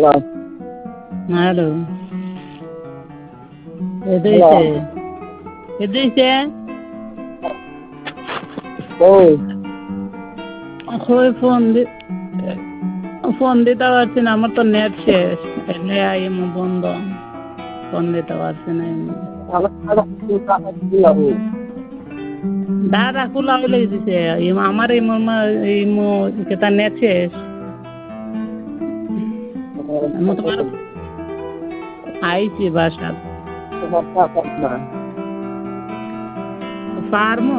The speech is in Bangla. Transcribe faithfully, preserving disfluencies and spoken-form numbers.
হ্যালো এদিকে এদিকে ওই ফোন দি ফোন দিতে পারছি না আমার তো নেট শেষ এলে ইমো বন্ধ ফোন দিতে পারছি না ইমো দাদা খোলা হইলে দিছে ইমো আমার ইমো ইমো কেতা নেট শেষ আমি তোমার আইছি বাসা পারমু